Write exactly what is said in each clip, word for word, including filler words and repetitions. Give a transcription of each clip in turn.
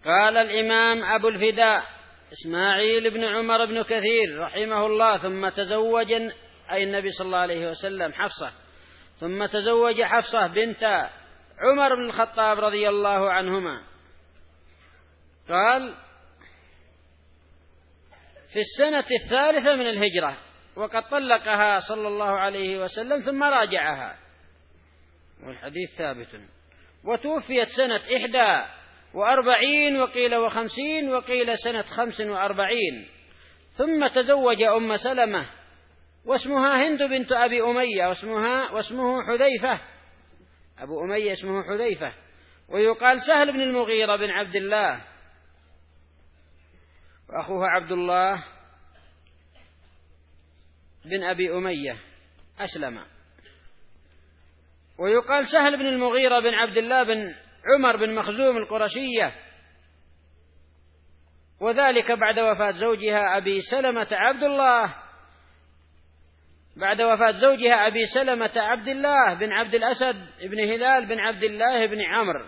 قال الإمام أبو الفداء إسماعيل بن عمر بن كثير رحمه الله: ثم تزوج أي النبي صلى الله عليه وسلم حفصة، ثم تزوج حفصة بنت عمر بن الخطاب رضي الله عنهما. قال: في السنة الثالثة من الهجرة، وقد طلقها صلى الله عليه وسلم ثم راجعها، والحديث ثابت. وتوفيت سنة إحدى وأربعين وقيل وخمسين وقيل سنة خمس وأربعين. ثم تزوج أم سلمة واسمها هند بنت أبي أمية واسمها واسمه حذيفة، أبو أمية اسمه حذيفة، ويقال سهل بن المغيرة بن عبد الله، وأخوها عبد الله بن أبي أمية أسلم. ويقال سهل بن المغيرة بن عبد الله بن عمر بن مخزوم القرشية، وذلك بعد وفاة زوجها أبي سلمة عبد الله بعد وفاة زوجها أبي سلمة عبد الله بن عبد الأسد بن هلال بن عبد الله بن عمرو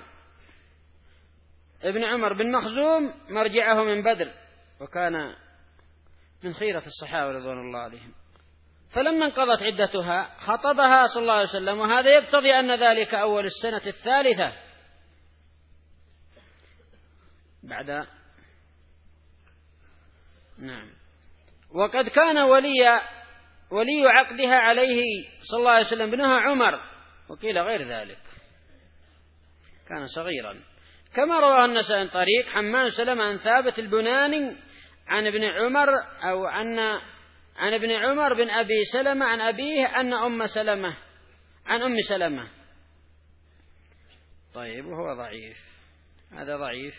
ابن عمر بن مخزوم مرجعه من بدر، وكان من خيرة الصحابة رضوان الله عليهم. فلما انقضت عدتها خطبها صلى الله عليه وسلم، وهذا يقتضي أن ذلك أول السنة الثالثة بعد نعم. وقد كان ولي ولي عقدها عليه صلى الله عليه وسلم ابنها عمر، وقيل غير ذلك، كان صغيرا، كما رواه النسائي عن طريق حماد سلمة عن ثابت البناني عن ابن عمر أو عن عن ابن عمر بن أبي سلمة عن أبيه أن أم سلمة عن أم سلمة. طيب، وهو ضعيف، هذا ضعيف.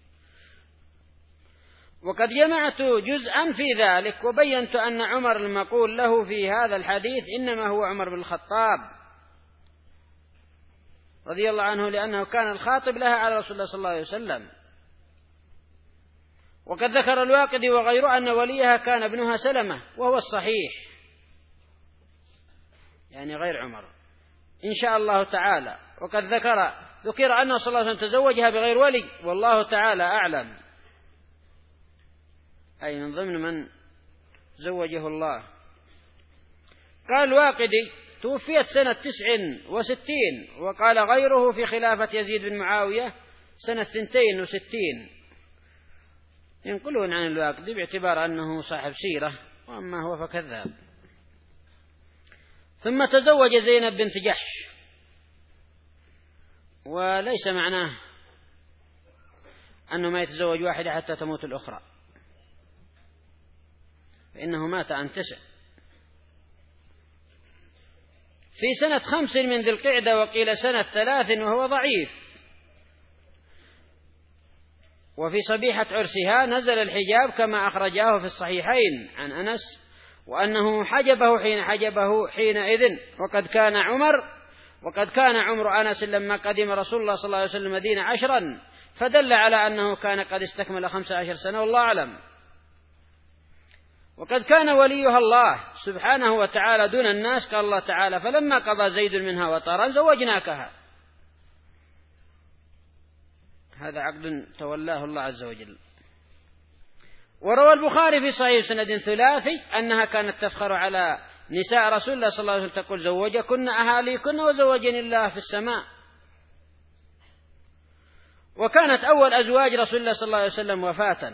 وقد جمعت جزءا في ذلك وبينت أن عمر المقول له في هذا الحديث إنما هو عمر بن الخطاب رضي الله عنه، لأنه كان الخاطب لها على رسول الله صلى الله عليه وسلم. وقد ذكر الواقدي وغيره أن وليها كان ابنها سلمة، وهو الصحيح، يعني غير عمر إن شاء الله تعالى. وقد ذكر ذكر أنه صلى الله عليه وسلم تزوجها بغير ولي، والله تعالى أعلم، أي من ضمن من زوجه الله. قال الواقدي: توفيت سنة تسع وستين، وقال غيره في خلافة يزيد بن معاوية سنة ثنتين وستين. ينقلون عن الواقدي باعتبار أنه صاحب سيرة، وأما هو فكذاب. ثم تزوج زينب بنت جحش، وليس معناه أنه ما يتزوج واحدة حتى تموت الأخرى، فإنه مات عن تسع في سنة خمس من ذي القعدة، وقيل سنة ثلاث، وهو ضعيف. وفي صبيحة عرسها نزل الحجاب كما أخرجاه في الصحيحين عن أنس، وأنه حجبه حين حجبه حينئذ. وقد كان عمر وقد كان عمر أنس لما قدم رسول الله صلى الله عليه وسلم المدينة عشرا، فدل على أنه كان قد استكمل خمس عشر سنة، والله أعلم. وقد كان وليها الله سبحانه وتعالى دون الناس، قال الله تعالى: فلما قضى زيد منها وطرا زوجناكها. هذا عقد تولاه الله عز وجل. وروى البخاري في صحيح سند ثلاثي أنها كانت تفخر على نساء رسول الله صلى الله عليه وسلم، تقول: زوجكن أهاليكن وزوجني الله في السماء. وكانت أول أزواج رسول الله صلى الله عليه وسلم وفاة.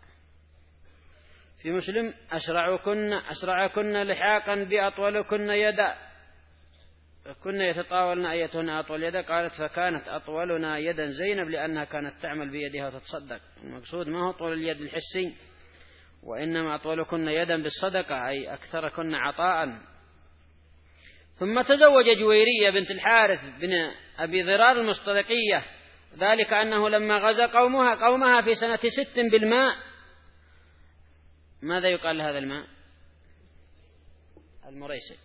في مسلم: أسرعكن أسرعكن لحاقا بأطولكن يدا، كن يتطاولن أيتهن أطول يدا. قالت: فكانت أطولنا يدا زينب، لأنها كانت تعمل بيدها وتتصدق. المقصود ما هو طول اليد الحسي، وإنما أطولكن يدا بالصدقة، أي أكثركن عطاء. ثم تزوج جويرية بنت الحارث بن أبي ضرار المصطلقية، ذلك أنه لما غزا قومها قومها في سنة ست بالماء. ماذا يقال لهذا الماء؟ المريسع،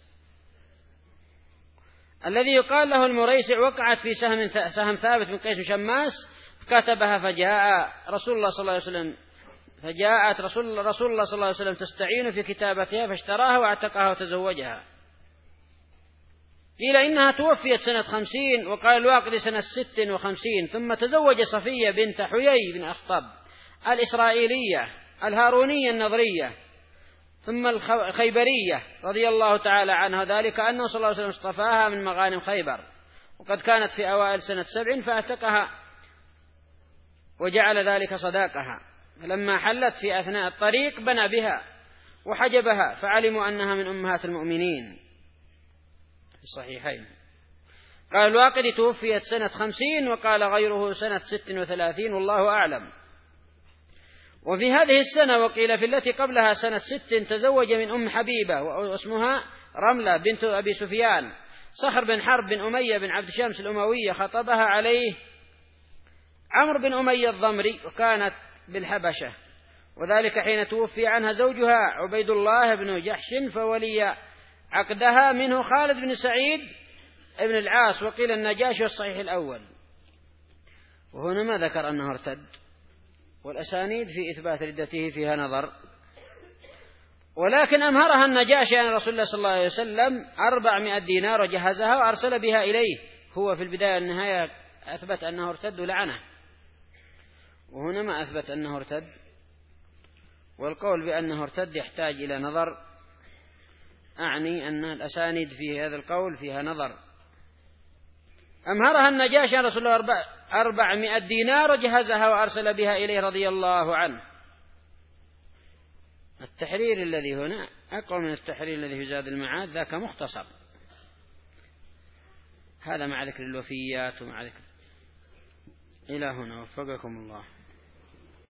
الذي يقال له المريسع. وقعت في سهم سهم ثابت من قيس شماس، فكتبها، فجاء رسول الله صلى الله عليه وسلم فجاءت رسول رسول الله صلى الله عليه وسلم تستعين في كتابتها، فاشتراها واعتقها وتزوجها. قيل إنها توفيت سنة خمسين، وقال الواقدي سنة ست وخمسين. ثم تزوج صفية بنت حيي بن أخطب الإسرائيلية الهارونية النضرية ثم الخيبرية رضي الله تعالى عنها، ذلك أنه صلى الله عليه وسلم اصطفاها من مغانم خيبر، وقد كانت في أوائل سنة سبع فاعتقها وجعل ذلك صداقها. فلما حلت في أثناء الطريق بنى بها وحجبها، فعلموا أنها من أمهات المؤمنين في الصحيحين. قال الواقدي توفيت سنة خمسين، وقال غيره سنة ست وثلاثين، والله أعلم. وفي هذه السنة وقيل في التي قبلها سنة ست تزوج من أم حبيبة واسمها رملة بنت أبي سفيان صخر بن حرب بن أمية بن عبد شمس الأموية، خطبها عليه عمرو بن أمية الضمري، وكانت بالحبشة، وذلك حين توفي عنها زوجها عبيد الله بن جحش، فولي عقدها منه خالد بن سعيد ابن العاص. وقيل النجاشي الصحيح الأول. وهنا ما ذكر أنه ارتد، والأسانيد في إثبات ردته فيها نظر، ولكن أمهرها النجاشي عن رسول الله صلى الله عليه وسلم أربعمائة دينار وجهزها وأرسل بها إليه. هو في البداية والنهاية أثبت أنه ارتد لعنه، وهنا ما أثبت أنه ارتد. والقول بأنه ارتد يحتاج إلى نظر، أعني أن الأسانيد في هذا القول فيها نظر. أمهرها النجاشي عن رسول الله أربعمائة دينار وجهزها وأرسل بها إليه رضي الله عنه. التحرير الذي هنا أقوى من التحرير الذي في زاد المعاد، ذاك مختصر، هذا مع ذكر الوفيات ومع ذكر. إلى هنا وفقكم الله.